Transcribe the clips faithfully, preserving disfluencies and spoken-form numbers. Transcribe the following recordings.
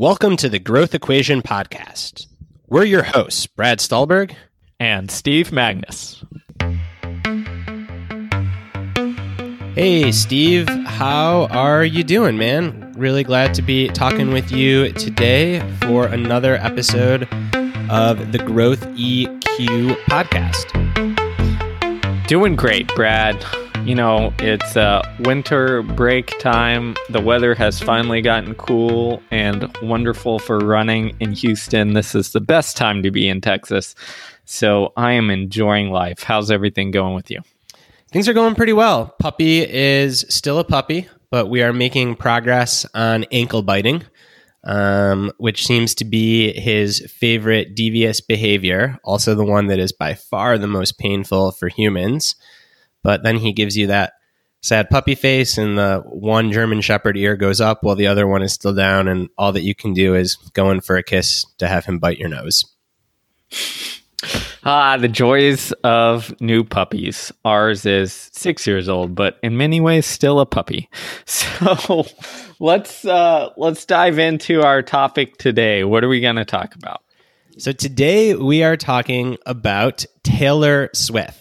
Welcome to the Growth Equation Podcast. We're your hosts, Brad Stulberg and Steve Magnus. Hey, Steve, how are you doing, man? Really glad to be talking with you today for another episode of the Growth E Q Podcast. Doing great, Brad. You know, it's uh, winter break time. The weather has finally gotten cool and wonderful for running in Houston. This is the best time to be in Texas. So I am enjoying life. How's everything going with you? Things are going pretty well. Puppy is still a puppy, but we are making progress on ankle biting, um, which seems to be his favorite devious behavior, also the one that is by far the most painful for humans. But then he gives you that sad puppy face and the one German Shepherd ear goes up while the other one is still down, and all that you can do is go in for a kiss to have him bite your nose. Ah, the joys of new puppies. Ours is six years old, but in many ways still a puppy. So let's uh, let's dive into our topic today. What are we going to talk about? So today we are talking about Taylor Swift.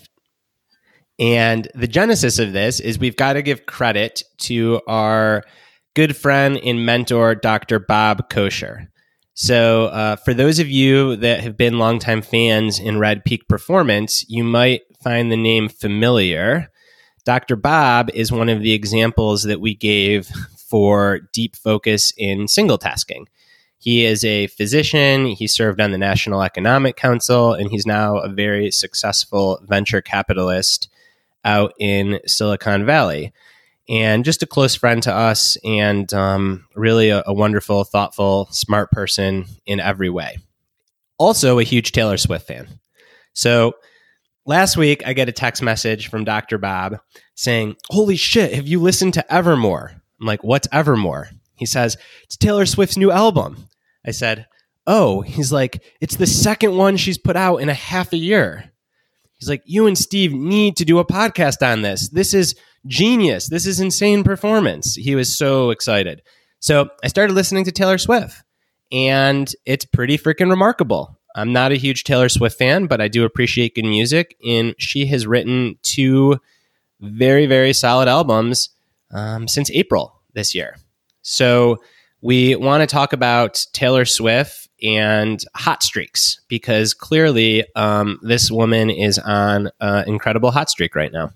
And the genesis of this is we've got to give credit to our good friend and mentor, Doctor Bob Kosher. So uh, for those of you that have been longtime fans in Red Peak Performance, you might find the name familiar. Doctor Bob is one of the examples that we gave for deep focus in single tasking. He is a physician, he served on the National Economic Council, and he's now a very successful venture capitalist out in Silicon Valley, and just a close friend to us, and um, really a, a wonderful, thoughtful, smart person in every way. Also a huge Taylor Swift fan. So last week, I get a text message from Doctor Bob saying, "Holy shit, have you listened to Evermore?" I'm like, "What's Evermore?" He says, "It's Taylor Swift's new album." I said, "Oh." He's like, "It's the second one she's put out in a half a year." He's like, "You and Steve need to do a podcast on this. This is genius. This is insane performance." He was so excited. So I started listening to Taylor Swift, and it's pretty freaking remarkable. I'm not a huge Taylor Swift fan, but I do appreciate good music, and she has written two very, very solid albums um, since April this year. So we want to talk about Taylor Swift and hot streaks, because clearly um, this woman is on an incredible hot streak right now.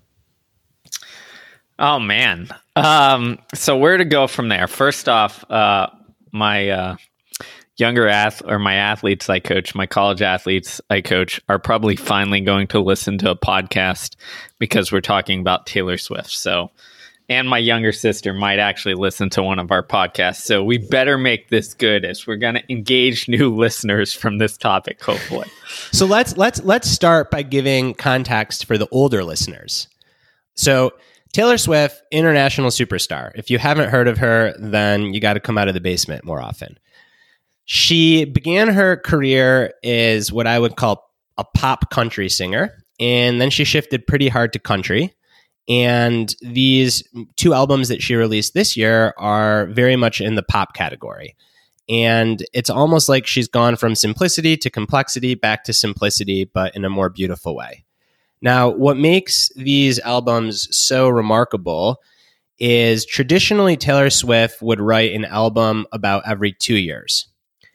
Oh, man. Um, so where to go from there? First off, uh, my uh, younger ath- or my athletes I coach, my college athletes I coach, are probably finally going to listen to a podcast because we're talking about Taylor Swift. So, and my younger sister might actually listen to one of our podcasts. So we better make this good, as we're going to engage new listeners from this topic, hopefully. So let's let's let's start by giving context for the older listeners. So Taylor Swift, international superstar. If you haven't heard of her, then you got to come out of the basement more often. She began her career as what I would call a pop country singer, and then she shifted pretty hard to country. And these two albums that she released this year are very much in the pop category. And it's almost like she's gone from simplicity to complexity, back to simplicity, but in a more beautiful way. Now, what makes these albums so remarkable is traditionally Taylor Swift would write an album about every two years.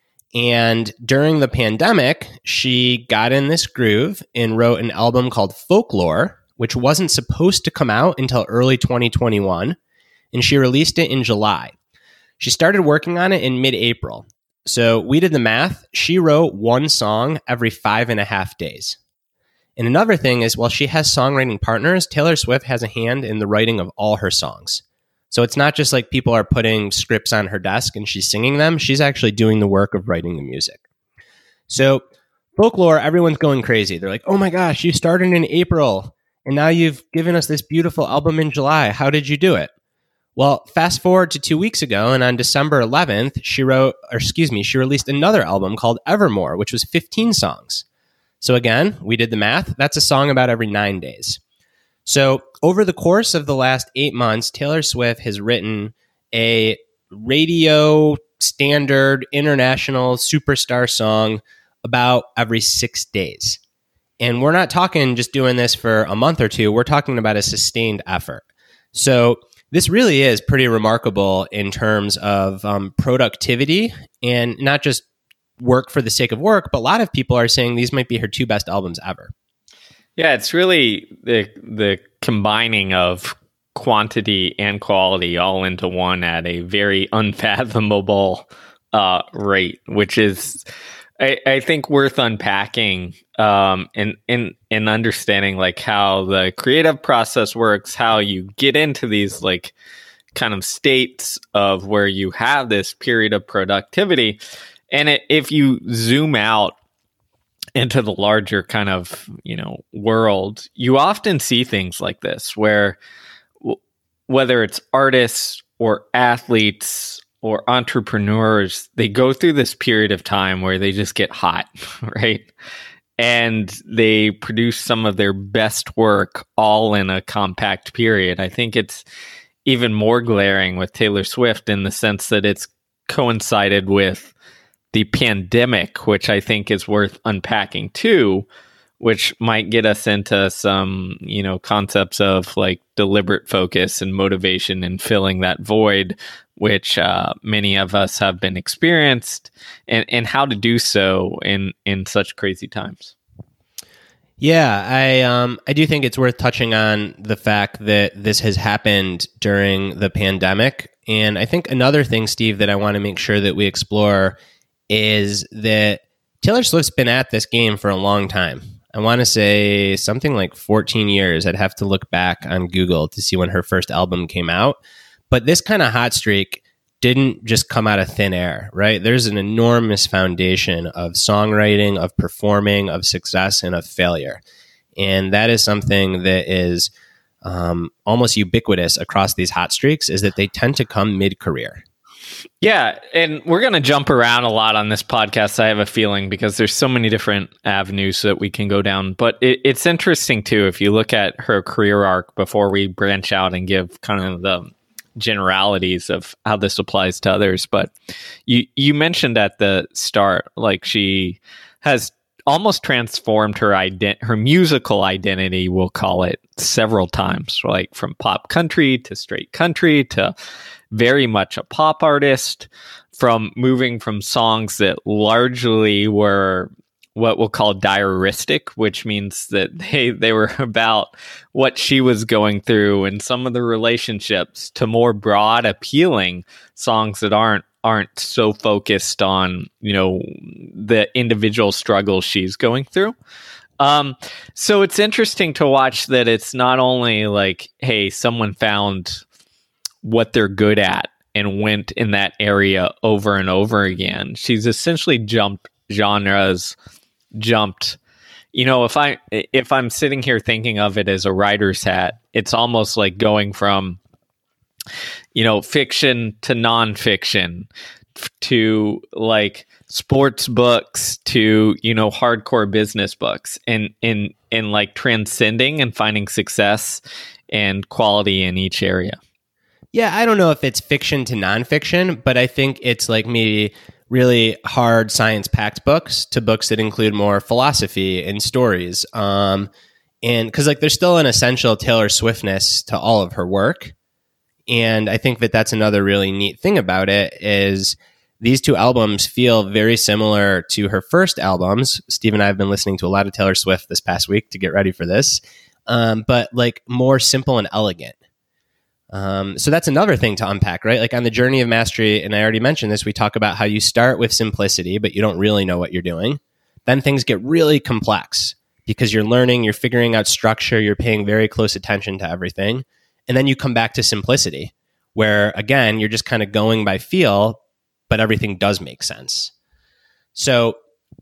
And during the pandemic, she got in this groove and wrote an album called Folklore, which wasn't supposed to come out until early twenty twenty-one, and she released it in July. She started working on it in mid-April. So we did the math. She wrote one song every five and a half days. And another thing is, while she has songwriting partners, Taylor Swift has a hand in the writing of all her songs. So it's not just like people are putting scripts on her desk and she's singing them. She's actually doing the work of writing the music. So Folklore, everyone's going crazy. They're like, "Oh my gosh, you started in April, and now you've given us this beautiful album in July. How did you do it?" Well, fast forward to two weeks ago, and on December eleventh, she wrote, or excuse me, she released another album called Evermore, which was fifteen songs. So again, we did the math. That's a song about every nine days. So over the course of the last eight months, Taylor Swift has written a radio standard international superstar song about every six days. And we're not talking just doing this for a month or two. We're talking about a sustained effort. So this really is pretty remarkable in terms of um, productivity and not just work for the sake of work, but a lot of people are saying these might be her two best albums ever. Yeah, it's really the the combining of quantity and quality all into one at a very unfathomable uh, rate, which is, I, I think, worth unpacking um, and, and, and understanding like how the creative process works, how you get into these like kind of states of where you have this period of productivity. And it, if you zoom out into the larger kind of, you know, world, you often see things like this where w- whether it's artists or athletes or entrepreneurs, they go through this period of time where they just get hot, right? And they produce some of their best work all in a compact period. I think it's even more glaring with Taylor Swift in the sense that it's coincided with the pandemic, which I think is worth unpacking too, which might get us into some, you know, concepts of like deliberate focus and motivation and filling that void, which uh, many of us have been experienced, and, and how to do so in, in such crazy times. Yeah, I um I do think it's worth touching on the fact that this has happened during the pandemic. And I think another thing, Steve, that I want to make sure that we explore is that Taylor Swift's been at this game for a long time. I want to say something like fourteen years. I'd have to look back on Google to see when her first album came out. But this kind of hot streak didn't just come out of thin air, right? There's an enormous foundation of songwriting, of performing, of success, and of failure. And that is something that is um, almost ubiquitous across these hot streaks, is that they tend to come mid-career. Yeah, and we're going to jump around a lot on this podcast, I have a feeling, because there's so many different avenues that we can go down. But it, it's interesting, too, if you look at her career arc before we branch out and give kind of the generalities of how this applies to others. But you, you mentioned at the start, like she has almost transformed her ident- her musical identity, we'll call it, several times, like from pop country to straight country to very much a pop artist, from moving from songs that largely were what we'll call diaristic, which means that they, they were about what she was going through and some of the relationships, to more broad appealing songs that aren't aren't so focused on, you know, the individual struggles she's going through. Um, so it's interesting to watch that it's not only like, hey, someone found what they're good at and went in that area over and over again. She's essentially jumped genres, jumped, you know, if I, if I'm sitting here thinking of it as a writer's hat, it's almost like going from, you know, fiction to nonfiction to like sports books to, you know, hardcore business books, and, and, and like transcending and finding success and quality in each area. Yeah, I don't know if it's fiction to nonfiction, but I think it's like maybe really hard science-packed books to books that include more philosophy and stories. Um, and because like there's still an essential Taylor Swiftness to all of her work. And I think that that's another really neat thing about it, is these two albums feel very similar to her first albums. Steve and I have been listening to a lot of Taylor Swift this past week to get ready for this, um, but like more simple and elegant. Um, so that's another thing to unpack, right? Like on the journey of mastery, and I already mentioned this, we talk about how you start with simplicity, but you don't really know what you're doing. Then things get really complex because you're learning, you're figuring out structure, you're paying very close attention to everything. And then you come back to simplicity, where again, you're just kind of going by feel, but everything does make sense. So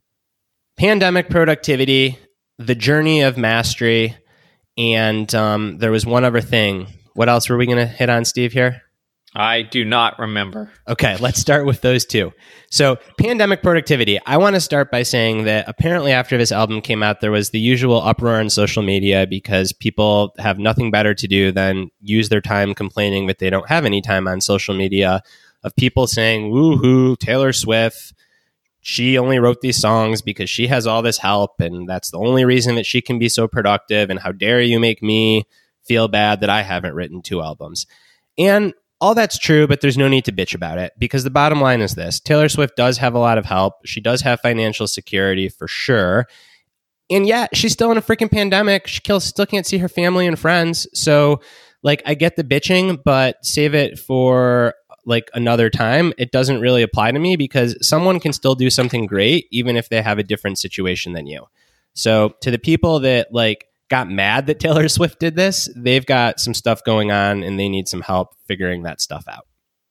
pandemic productivity, the journey of mastery, and um, there was one other thing. What else were we going to hit on, Steve, here? I do not remember. Okay, let's start with those two. So pandemic productivity. I want to start by saying that apparently after this album came out, there was the usual uproar on social media because people have nothing better to do than use their time complaining that they don't have any time on social media of people saying, woohoo, Taylor Swift, she only wrote these songs because she has all this help, and that's the only reason that she can be so productive, and how dare you make me feel bad that I haven't written two albums. And all that's true, but there's no need to bitch about it, because the bottom line is this. Taylor Swift does have a lot of help. She does have financial security for sure. And yet she's still in a freaking pandemic. She still can't see her family and friends. So like, I get the bitching, but save it for like another time. It doesn't really apply to me, because someone can still do something great even if they have a different situation than you. So to the people that like got mad that Taylor Swift did this, they've got some stuff going on and they need some help figuring that stuff out.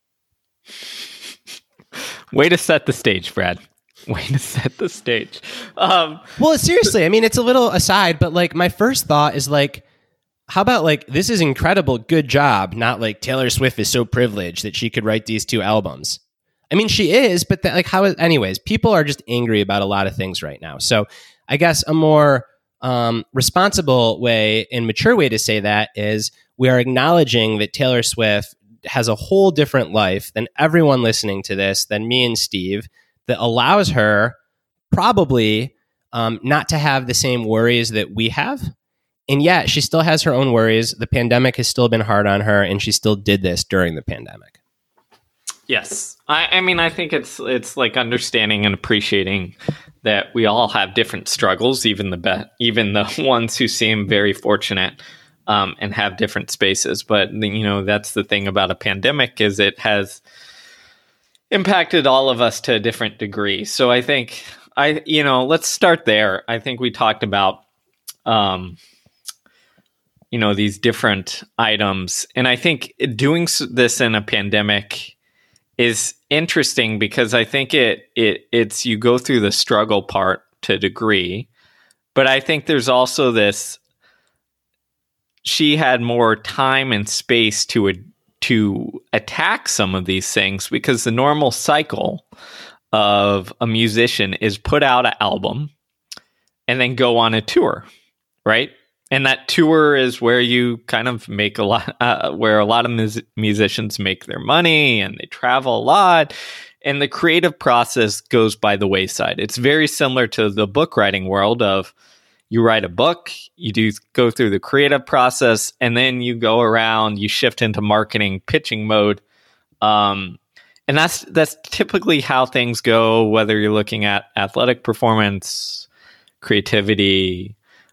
Way to set the stage, Brad. Way to set the stage. Um, well, seriously, I mean, it's a little aside, but like my first thought is like, how about like, this is incredible, good job, not like Taylor Swift is so privileged that she could write these two albums. I mean, she is, but that, like how, anyways, people are just angry about a lot of things right now. So I guess a more um, responsible way and mature way to say that is we are acknowledging that Taylor Swift has a whole different life than everyone listening to this, than me and Steve, that allows her probably um, not to have the same worries that we have. And yet she still has her own worries. The pandemic has still been hard on her, and she still did this during the pandemic. Yes. I, I mean, I think it's it's like understanding and appreciating that we all have different struggles, even the be- even the ones who seem very fortunate um, and have different spaces. But, you know, that's the thing about a pandemic, is it has impacted all of us to a different degree. So I think, I you know, let's start there. I think we talked about, um, you know, these different items. And I think doing this in a pandemic is interesting, because I think it it it's you go through the struggle part to a degree, but I think there's also this, she had more time and space to to attack some of these things, because the normal cycle of a musician is put out an album and then go on a tour, right? And that tour is where you kind of make a lot, uh, where a lot of mus- musicians make their money, and they travel a lot, and the creative process goes by the wayside. It's very similar to the book writing world of, you write a book, you do go through the creative process, and then you go around, you shift into marketing, pitching mode. Um, and that's, that's typically how things go, whether you're looking at athletic performance, creativity,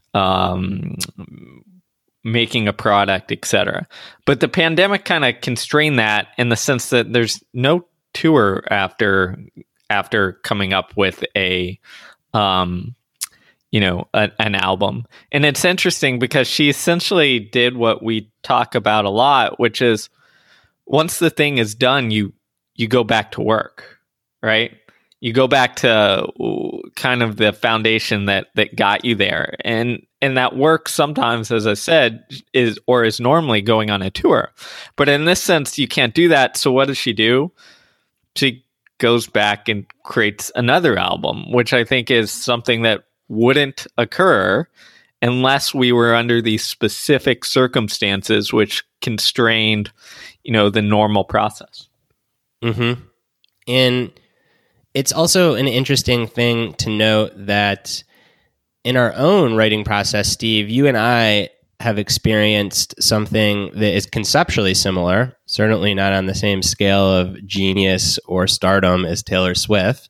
um, making a product, et cetera. But the pandemic kind of constrained that, in the sense that there's no tour after, after coming up with a, um, you know, a, an album. And it's interesting, because she essentially did what we talk about a lot, which is, once the thing is done, you, you go back to work, right? You go back to kind of the foundation that, that got you there. And, and that work sometimes, as I said, is, or is normally going on a tour. But in this sense, you can't do that. So what does she do? She goes back and creates another album, which I think is something that wouldn't occur unless we were under these specific circumstances which constrained, you know, the normal process. Mm-hmm. And it's also an interesting thing to note that in our own writing process, Steve, you and I have experienced something that is conceptually similar, certainly not on the same scale of genius or stardom as Taylor Swift.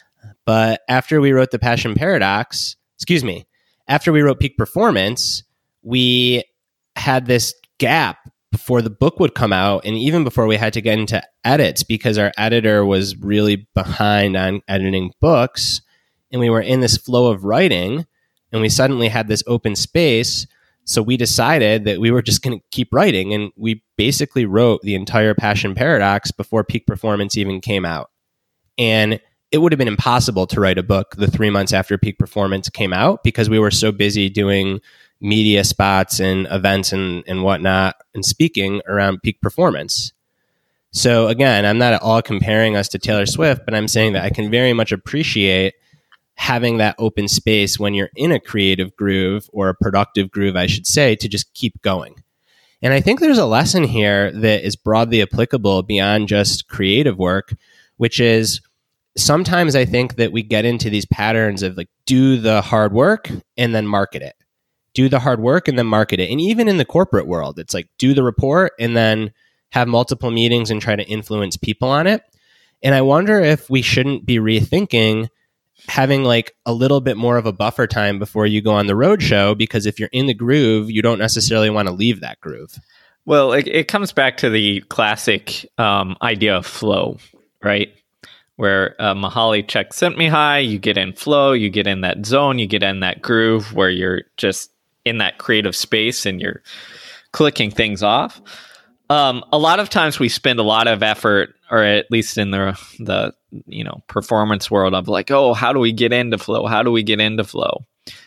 But after we wrote The Passion Paradox, excuse me, after we wrote Peak Performance, we had this gap before the book would come out, and even before we had to get into edits, because our editor was really behind on editing books, and we were in this flow of writing, and we suddenly had this open space. So we decided that we were just going to keep writing, and we basically wrote the entire Passion Paradox before Peak Performance even came out. And it would have been impossible to write a book the three months after Peak Performance came out, because we were so busy doing media spots and events and, and whatnot and speaking around Peak Performance. So again, I'm not at all comparing us to Taylor Swift, but I'm saying that I can very much appreciate having that open space when you're in a creative groove, or a productive groove, I should say, to just keep going. And I think there's a lesson here that is broadly applicable beyond just creative work, which is sometimes I think that we get into these patterns of like, do the hard work and then market it. Do the hard work and then market it. And even in the corporate world, it's like, do the report and then have multiple meetings and try to influence people on it. And I wonder if we shouldn't be rethinking having like a little bit more of a buffer time before you go on the road show, because if you're in the groove, you don't necessarily want to leave that groove. Well, it, it comes back to the classic um, idea of flow, right? Where uh, Mihaly sent me high, you get in flow, you get in that zone, you get in that groove where you're just in that creative space and you're clicking things off. Um, a lot of times we spend a lot of effort, or at least in the the you know performance world, of like, oh, how do we get into flow? How do we get into flow?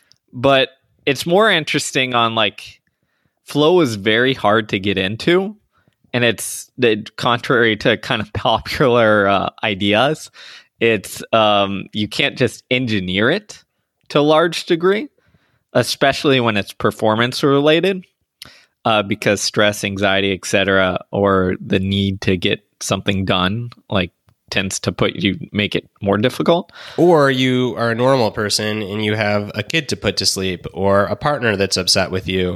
But it's more interesting on like, flow is very hard to get into, and it's the contrary to kind of popular uh, ideas. It's um, you can't just engineer it to a large degree, especially when it's performance related. Uh, because stress, anxiety, et cetera, or the need to get something done, like tends to put you make it more difficult. Or you are a normal person and you have a kid to put to sleep, or a partner that's upset with you,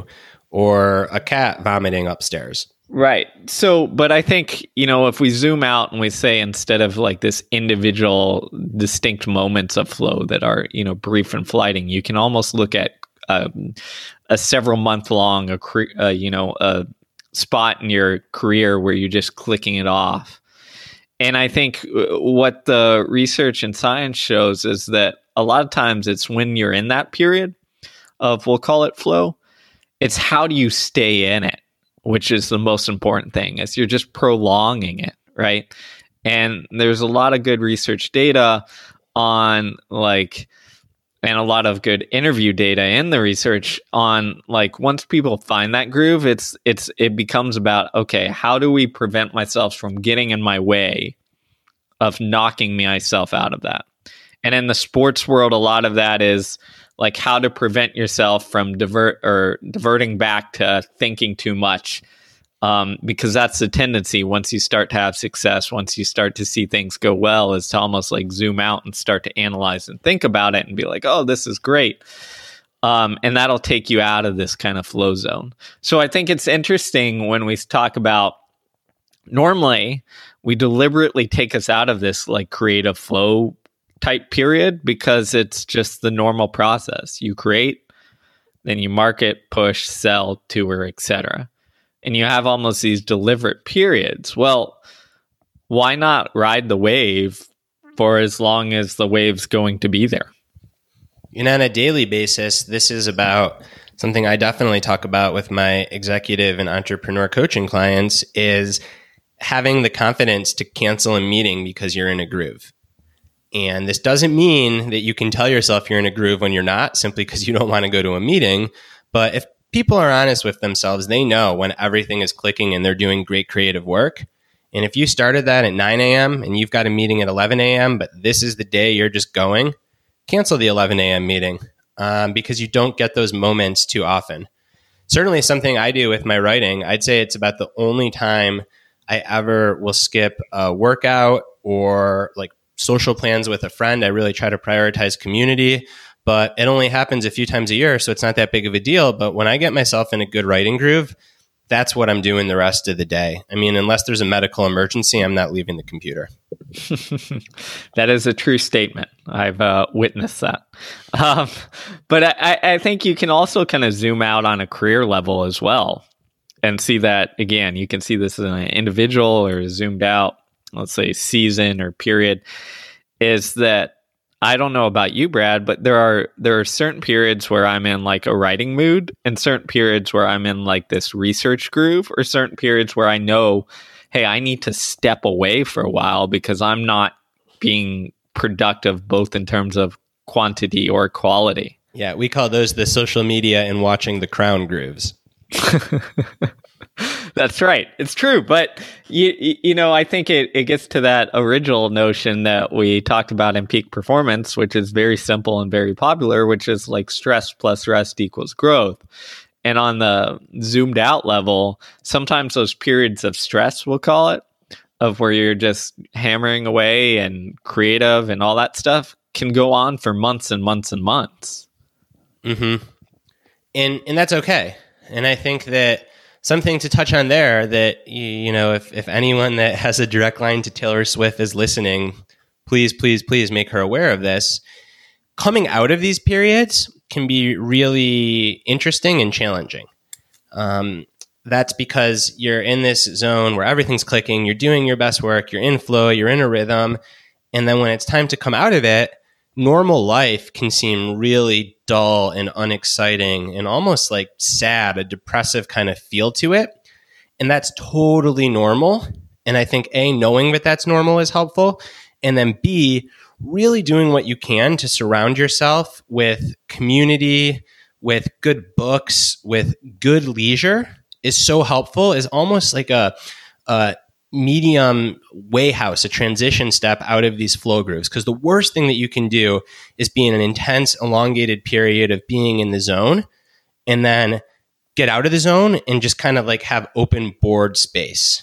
or a cat vomiting upstairs. Right. So, but I think, you know, if we zoom out and we say, instead of like this individual distinct moments of flow that are, you know, brief and fleeting, you can almost look at um, a several month long, a uh, you know, a spot in your career where you're just clicking it off. And I think what the research and science shows is that a lot of times it's when you're in that period of, we'll call it flow, it's how do you stay in it, which is the most important thing, is you're just prolonging it, right? And there's a lot of good research data on like, and a lot of good interview data in the research on like, once people find that groove, it's it's it becomes about, okay, how do we prevent myself from getting in my way of knocking myself out of that? And in the sports world, a lot of that is like how to prevent yourself from divert or diverting back to thinking too much. Um, because that's the tendency once you start to have success, once you start to see things go well, is to almost like zoom out and start to analyze and think about it and be like, oh, this is great. Um, and that'll take you out of this kind of flow zone. So I think it's interesting when we talk about, normally we deliberately take us out of this like creative flow type period, because it's just the normal process. You create, then you market, push, sell, tour, et cetera. And you have almost these deliberate periods. Well, why not ride the wave for as long as the wave's going to be there? And on a daily basis, this is about something I definitely talk about with my executive and entrepreneur coaching clients, is having the confidence to cancel a meeting because you're in a groove. And this doesn't mean that you can tell yourself you're in a groove when you're not, simply because you don't want to go to a meeting. But if people are honest with themselves, they know when everything is clicking and they're doing great creative work. And if you started that at nine a.m. and you've got a meeting at eleven a.m., but this is the day you're just going, cancel the eleven a.m. meeting um, because you don't get those moments too often. Certainly something I do with my writing. I'd say it's about the only time I ever will skip a workout or like social plans with a friend. I really try to prioritize community. But it only happens a few times a year, so it's not that big of a deal. But when I get myself in a good writing groove, that's what I'm doing the rest of the day. I mean, unless there's a medical emergency, I'm not leaving the computer. That is a true statement. I've uh, witnessed that. Um, but I, I think you can also kind of zoom out on a career level as well and see that, again, you can see this as an individual or zoomed out, let's say season or period, is that, I don't know about you, Brad, but there are there are certain periods where I'm in like a writing mood, and certain periods where I'm in like this research groove, or certain periods where I know, hey, I need to step away for a while because I'm not being productive, both in terms of quantity or quality. Yeah, we call those the social media and watching The Crown grooves. That's right. It's true. But, you, you know, I think it, it gets to that original notion that we talked about in Peak Performance, which is very simple and very popular, which is like stress plus rest equals growth. And on the zoomed out level, sometimes those periods of stress, we'll call it, of where you're just hammering away and creative and all that stuff, can go on for months and months and months. Mm-hmm. And and that's okay. And I think that something to touch on there that, you know, if, if anyone that has a direct line to Taylor Swift is listening, please, please, please make her aware of this. Coming out of these periods can be really interesting and challenging. Um, that's because you're in this zone where everything's clicking, you're doing your best work, you're in flow, you're in a rhythm. And then when it's time to come out of it, normal life can seem really dull and unexciting and almost like sad, a depressive kind of feel to it. And that's totally normal. And I think A, knowing that that's normal is helpful. And then B, really doing what you can to surround yourself with community, with good books, with good leisure is so helpful. Is almost like a, a medium way house, a transition step out of these flow grooves. Because the worst thing that you can do is be in an intense, elongated period of being in the zone and then get out of the zone and just kind of like have open board space.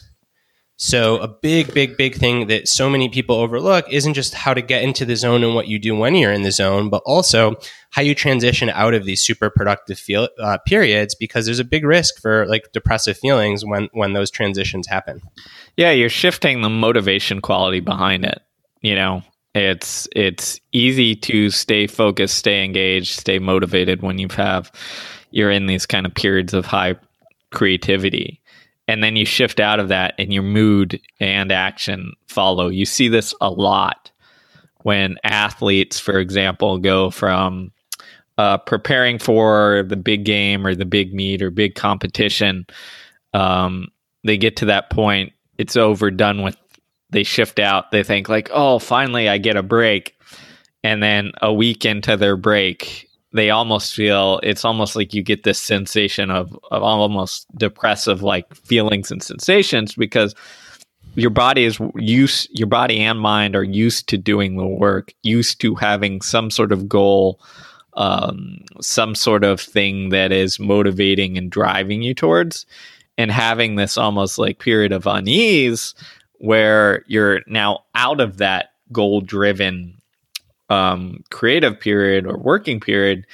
So a big, big, big thing that so many people overlook isn't just how to get into the zone and what you do when you're in the zone, but also how you transition out of these super productive feel, uh, periods, because there's a big risk for like depressive feelings when, when those transitions happen. Yeah, you're shifting the motivation quality behind it. You know, it's it's easy to stay focused, stay engaged, stay motivated when you have you're in these kind of periods of high creativity. And then you shift out of that and your mood and action follow. You see this a lot when athletes, for example, go from uh, preparing for the big game or the big meet or big competition. Um, they get to that point, it's over, done with. They shift out. They think like, oh, finally I get a break. And then a week into their break, they almost feel, it's almost like you get this sensation of, of almost depressive like feelings and sensations because your body is used, your body and mind are used to doing the work, used to having some sort of goal, um, some sort of thing that is motivating and driving you towards, and having this almost like period of unease where you're now out of that goal driven um, creative period or working period,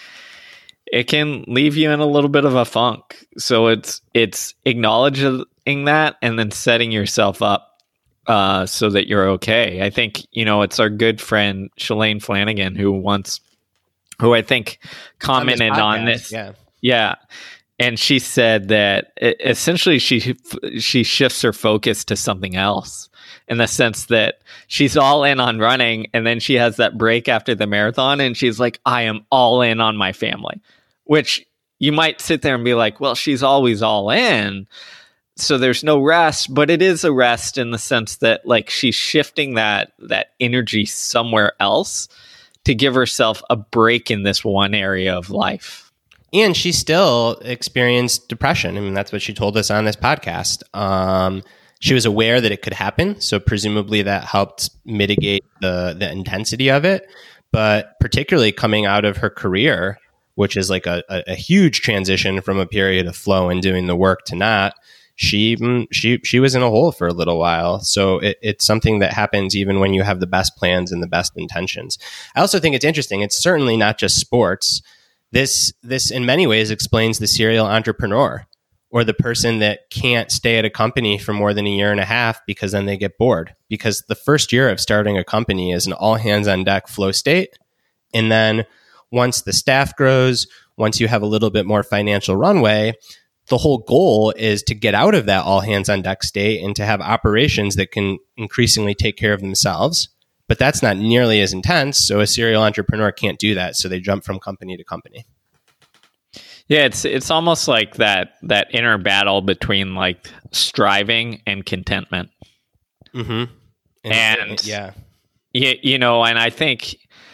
it can leave you in a little bit of a funk. So it's it's acknowledging that and then setting yourself up uh, so that you're okay. I think, you know, it's our good friend Shalane Flanagan who once, who I think commented on this. On this. Yeah. Yeah. And she said that essentially she she shifts her focus to something else, in the sense that she's all in on running and then she has that break after the marathon and she's like, I am all in on my family, which you might sit there and be like, well, she's always all in, so there's no rest. But it is a rest in the sense that like she's shifting that that energy somewhere else to give herself a break in this one area of life. And she still experienced depression. I mean, that's what she told us on this podcast. Um, she was aware that it could happen, so presumably that helped mitigate the the intensity of it. But particularly coming out of her career, which is like a, a, a huge transition from a period of flow and doing the work to not, she she she was in a hole for a little while. So it, it's something that happens even when you have the best plans and the best intentions. I also think it's interesting. It's certainly not just sports. This, this in many ways explains the serial entrepreneur or the person that can't stay at a company for more than a year and a half because then they get bored. Because the first year of starting a company is an all hands on deck flow state. And then once the staff grows, once you have a little bit more financial runway, the whole goal is to get out of that all hands on deck state and to have operations that can increasingly take care of themselves. But that's not nearly as intense. So a serial entrepreneur can't do that. So they jump from company to company. Yeah, it's it's almost like that that inner battle between like striving and contentment. Mm-hmm. And, and yeah, you, you know, and I think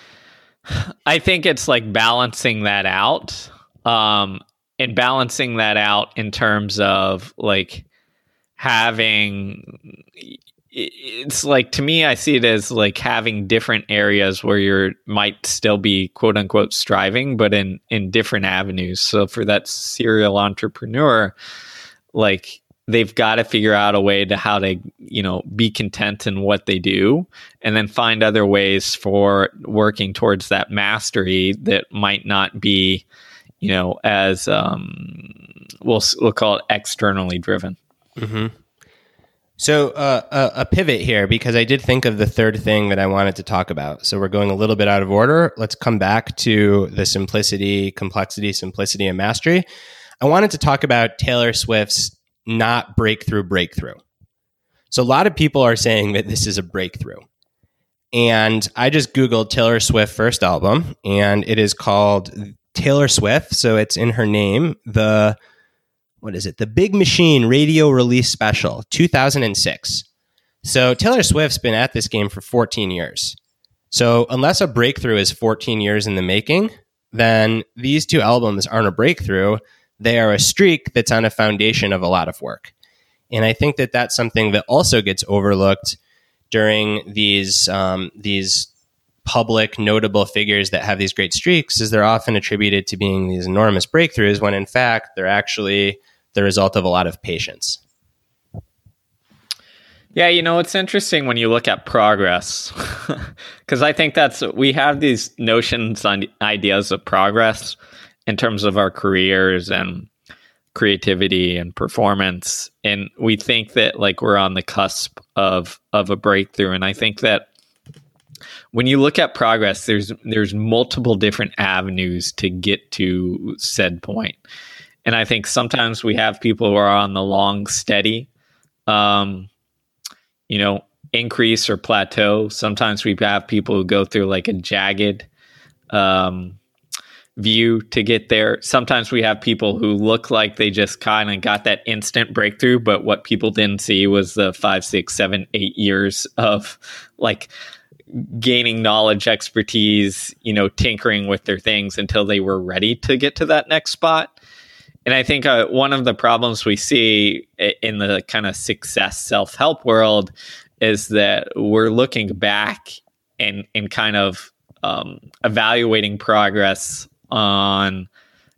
I think it's like balancing that out, um, and balancing that out in terms of like having it's like, to me, I see it as like having different areas where you might still be quote unquote striving, but in, in different avenues. So for that serial entrepreneur, like they've got to figure out a way to how to, you know, be content in what they do, and then find other ways for working towards that mastery that might not be, you know, as um, we'll, we'll call it externally driven. Mm-hmm. So uh, a, a pivot here, because I did think of the third thing that I wanted to talk about. So we're going a little bit out of order. Let's come back to the simplicity, complexity, simplicity, and mastery. I wanted to talk about Taylor Swift's not breakthrough breakthrough. So a lot of people are saying that this is a breakthrough. And I just Googled Taylor Swift first album, and it is called Taylor Swift. So it's in her name, the... what is it? The Big Machine Radio Release Special, two thousand six. So Taylor Swift's been at this game for fourteen years. So unless a breakthrough is fourteen years in the making, then these two albums aren't a breakthrough. They are a streak that's on a foundation of a lot of work. And I think that that's something that also gets overlooked during these um, these public notable figures that have these great streaks, is they're often attributed to being these enormous breakthroughs, when in fact they're actually the result of a lot of patience. Yeah, you know, it's interesting when you look at progress, because I think that's, we have these notions and ideas of progress in terms of our careers and creativity and performance. And we think that like we're on the cusp of, of a breakthrough. And I think that when you look at progress, there's, there's multiple different avenues to get to said point. And I think sometimes we have people who are on the long, steady, um, you know, increase or plateau. Sometimes we have people who go through like a jagged um, view to get there. Sometimes we have people who look like they just kind of got that instant breakthrough, but what people didn't see was the five, six, seven, eight years of like gaining knowledge, expertise, you know, tinkering with their things until they were ready to get to that next spot. And I think uh, one of the problems we see in the kind of success self-help world is that we're looking back and, and kind of um, evaluating progress on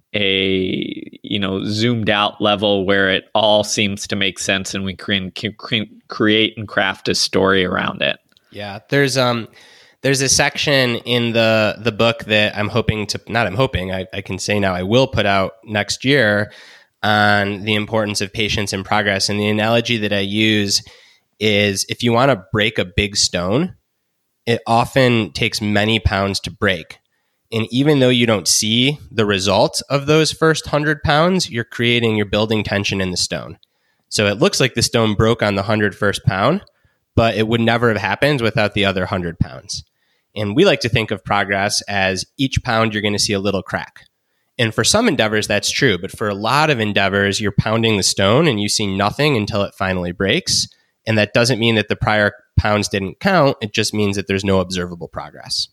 a, you know, zoomed out level where it all seems to make sense and we can create and craft a story around it. Yeah, there's um there's a section in the the book that I'm hoping to, not I'm hoping, I, I can say now I will put out next year, on the importance of patience and progress. And the analogy that I use is, if you want to break a big stone, it often takes many pounds to break. And even though you don't see the result of those first hundred pounds, you're creating, you're building tension in the stone. So it looks like the stone broke on the hundred first pound, but it would never have happened without the other hundred pounds. And we like to think of progress as each pound you're going to see a little crack. And for some endeavors, that's true. But for a lot of endeavors, you're pounding the stone and you see nothing until it finally breaks. And that doesn't mean that the prior pounds didn't count. It just means that there's no observable progress.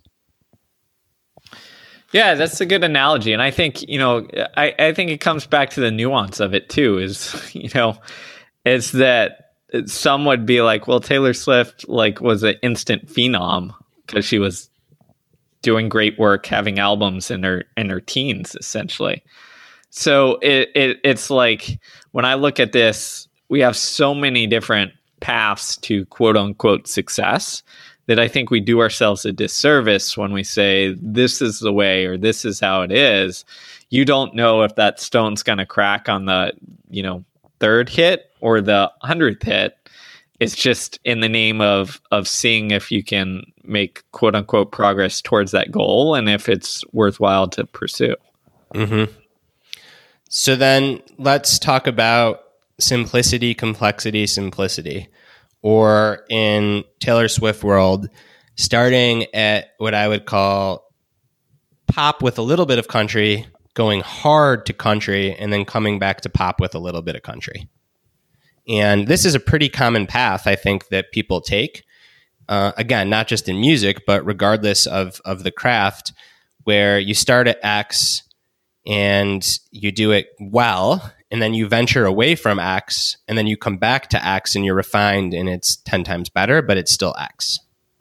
Yeah, that's a good analogy. And I think, you know, I, I think it comes back to the nuance of it too, is, you know, is that some would be like, well, Taylor Swift like was an instant phenom because she was doing great work, having albums in her in her teens, essentially. So it, it it's like, when I look at this, we have so many different paths to quote unquote success that I think we do ourselves a disservice when we say this is the way or this is how it is. You don't know if that stone's going to crack on the, you know, third hit or the hundredth hit. It's just in the name of of seeing if you can make quote unquote progress towards that goal and if it's worthwhile to pursue. Mm-hmm. So then let's talk about simplicity, complexity, simplicity. Or in Taylor Swift world, starting at what I would call pop with a little bit of country, going hard to country, and then coming back to pop with a little bit of country. And this is a pretty common path, I think, that people take. Uh, again, not just in music, but regardless of, of the craft, where you start at X and you do it well, and then you venture away from X, and then you come back to X and you're refined and it's ten times better, but it's still X.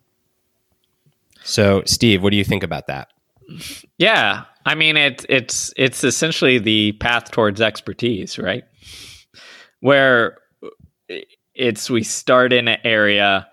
So, Steve, what do you think about that? Yeah, I mean, it's it's it's essentially the path towards expertise, right? Where it's we start in an area,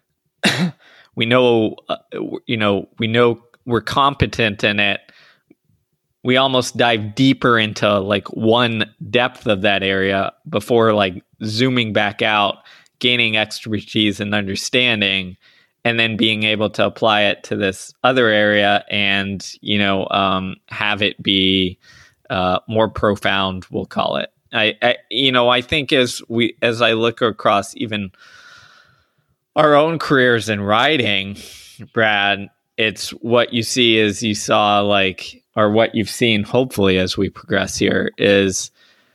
we know, uh, you know, we know we're competent in it. We almost dive deeper into like one depth of that area before like zooming back out, gaining expertise and understanding, and then being able to apply it to this other area and, you know, um, have it be uh, more profound, we'll call it. I, I, you know, I think as we, as I look across even our own careers in writing, Brad, it's what you see is you saw like, or what you've seen, hopefully, as we progress here, is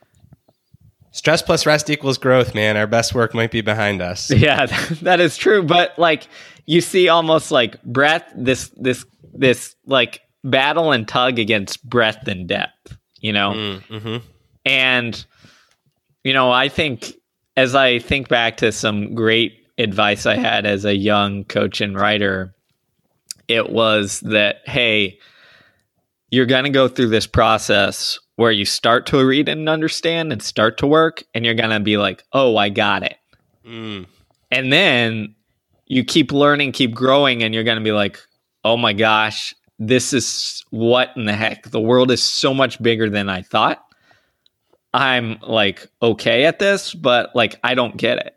stress plus rest equals growth, man. Our best work might be behind us. Yeah, that is true. But like you see almost like breadth, this, this, this like battle and tug against breadth and depth, you know? Mm-hmm. And, you know, I think as I think back to some great advice I had as a young coach and writer, it was that, hey, you're going to go through this process where you start to read and understand and start to work, and you're going to be like, oh, I got it. Mm. And then you keep learning, keep growing, and you're going to be like, oh my gosh, this is what in the heck? The world is so much bigger than I thought. I'm like, okay at this, but like, I don't get it.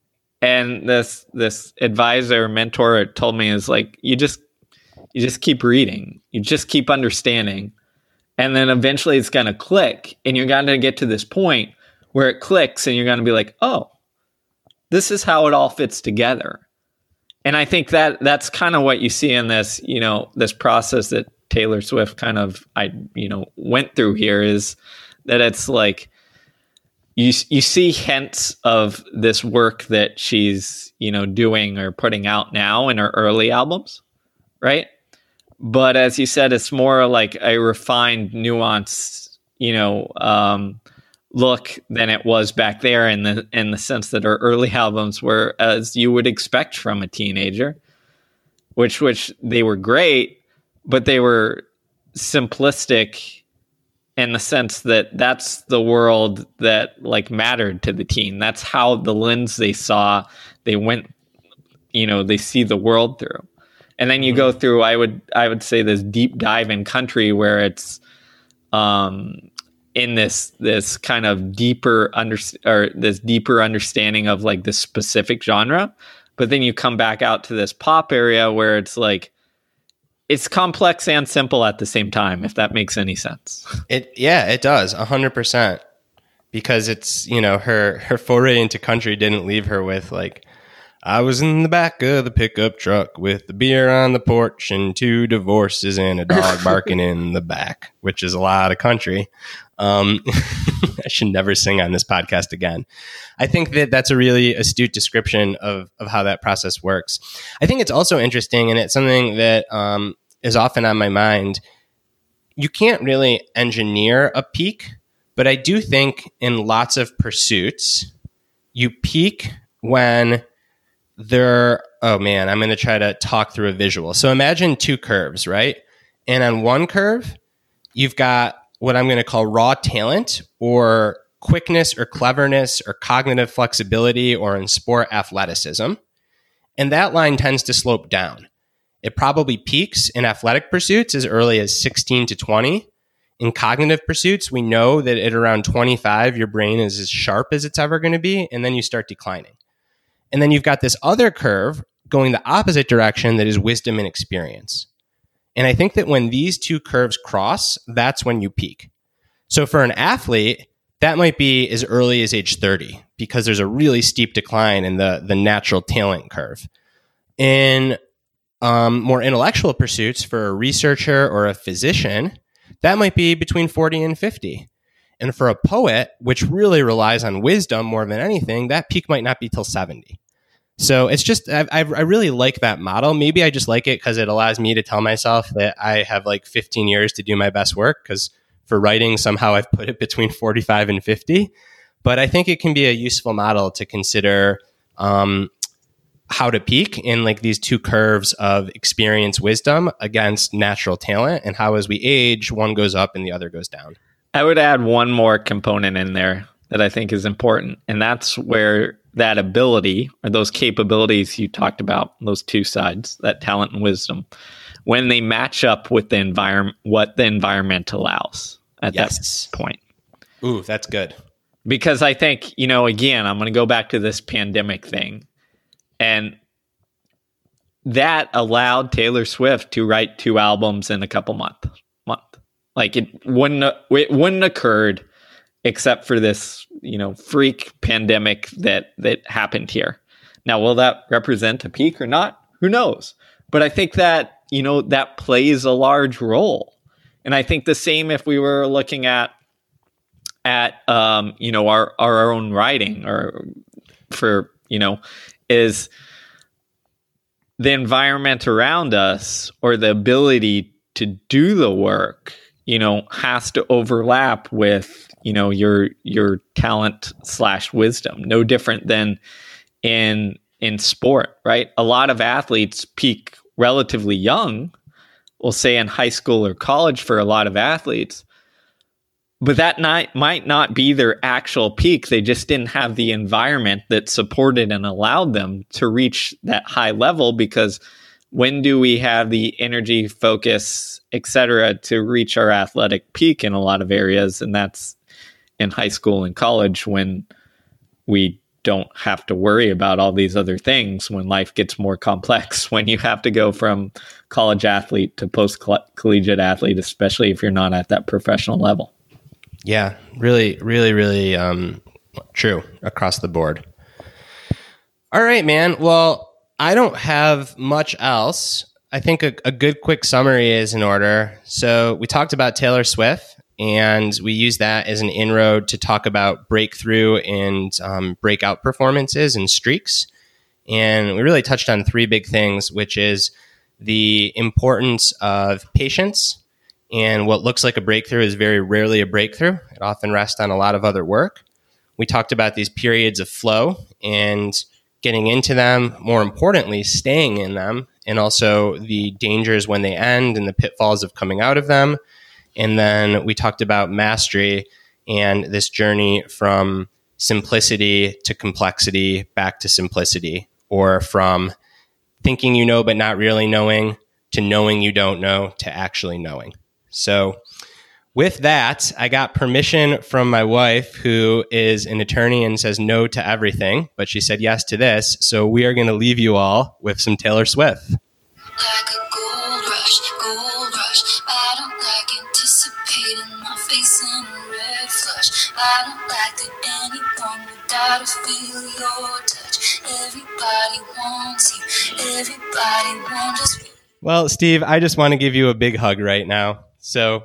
And this, this advisor, mentor told me is like, you just, you just keep reading, you just keep understanding. And then eventually it's going to click, and you're going to get to this point where it clicks and you're going to be like, oh, this is how it all fits together. And I think that that's kind of what you see in this, you know, this process that Taylor Swift kind of, I, you know, went through here, is that it's like, you, you see hints of this work that she's, you know, doing or putting out now in her early albums. Right. But as you said, it's more like a refined, nuanced, you know, um, look than it was back there, in the in the sense that our early albums were as you would expect from a teenager, which which they were great, but they were simplistic in the sense that that's the world that like mattered to the teen. That's how the lens they saw, they went, you know, they see the world through. And then you go through, I would I would say, this deep dive in country where it's um, in this this kind of deeper under or this deeper understanding of like this specific genre. But then you come back out to this pop area where it's like it's complex and simple at the same time, if that makes any sense. It yeah, it does, a hundred percent. Because it's, you know, her her foray into country didn't leave her with like, I was in the back of the pickup truck with the beer on the porch and two divorces and a dog barking in the back, which is a lot of country. Um, I should never sing on this podcast again. I think that that's a really astute description of, of how that process works. I think it's also interesting, and it's something that um, is often on my mind. You can't really engineer a peak, but I do think in lots of pursuits, you peak when there, oh man, I'm going to try to talk through a visual. So imagine two curves, right? And on one curve, you've got what I'm going to call raw talent, or quickness or cleverness or cognitive flexibility, or in sport athleticism. And that line tends to slope down. It probably peaks in athletic pursuits as early as sixteen to twenty. In cognitive pursuits, we know that at around twenty-five, your brain is as sharp as it's ever going to be, and then you start declining. And then you've got this other curve going the opposite direction that is wisdom and experience. And I think that when these two curves cross, that's when you peak. So for an athlete, that might be as early as age thirty, because there's a really steep decline in the, the natural talent curve. In um, more intellectual pursuits, for a researcher or a physician, that might be between forty and fifty. And for a poet, which really relies on wisdom more than anything, that peak might not be till seventy. So it's just, I, I really like that model. Maybe I just like it because it allows me to tell myself that I have like fifteen years to do my best work, because For writing, somehow I've put it between forty-five and fifty. But I think it can be a useful model to consider um, how to peak in like these two curves of experience wisdom against natural talent, and how as we age, one goes up and the other goes down. I would add one more component in there that I think is important, and that's where that ability or those capabilities you talked about, those two sides, that talent and wisdom, when they match up with the environment, what the environment allows at yes. that point. Ooh, that's good. Because I think, you know, again, I'm going to go back to this pandemic thing. And that allowed Taylor Swift to write two albums in a couple month. month. Like it wouldn't, it wouldn't occurred except for this, you know, freak pandemic that, that happened here. Now, will that represent a peak or not? Who knows? But I think that, you know, that plays a large role. And I think the same if we were looking at at um, you know, our, our own writing, or for, you know, is the environment around us or the ability to do the work, you know, has to overlap with, you know, your your talent slash wisdom. No different than in in sport, right? A lot of athletes peak relatively young, we'll say in high school or college for a lot of athletes. But that not, might not be their actual peak. They just didn't have the environment that supported and allowed them to reach that high level, because when do we have the energy, focus, et cetera, to reach our athletic peak in a lot of areas? And that's in high school and college, when we don't have to worry about all these other things, when life gets more complex, when you have to go from college athlete to post-collegiate athlete, especially if you're not at that professional level. Yeah, really, really, really um, true across the board. All right, man. Well, I don't have much else. I think a, a good quick summary is in order. So we talked about Taylor Swift, and we use that as an inroad to talk about breakthrough and um, breakout performances and streaks. And we really touched on three big things, which is the importance of patience. And what looks like a breakthrough is very rarely a breakthrough. It often rests on a lot of other work. We talked about these periods of flow and getting into them, more importantly, staying in them, and also the dangers when they end and the pitfalls of coming out of them. And then we talked about mastery and this journey from simplicity to complexity back to simplicity, or from thinking you know but not really knowing to knowing you don't know to actually knowing. So with that, I got permission from my wife, who is an attorney and says no to everything, but she said yes to this. So we are going to leave you all with some Taylor Swift. Like a gold rush, gold rush. I don't like anticipating my face in a red flush. I don't like that anyone would die to feel your touch. Everybody wants you. Everybody wants you. Well, Steve, I just want to give you a big hug right now. So,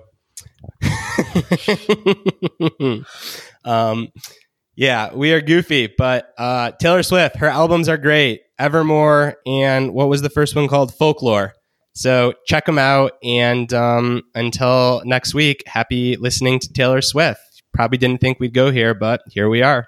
um, yeah, we are goofy, but uh, Taylor Swift, her albums are great. Evermore, and what was the first one called? Folklore. So check them out. And um, until next week, happy listening to Taylor Swift. Probably didn't think we'd go here, but here we are.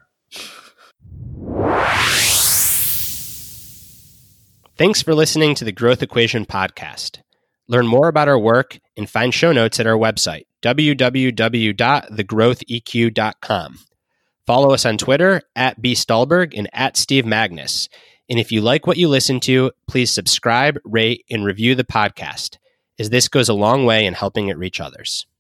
Thanks for listening to the Growth Equation podcast. Learn more about our work and find show notes at our website, w w w dot the growth e q dot com. Follow us on Twitter at B Stulberg and at Steve Magnus. And if you like what you listen to, please subscribe, rate, and review the podcast, as this goes a long way in helping it reach others.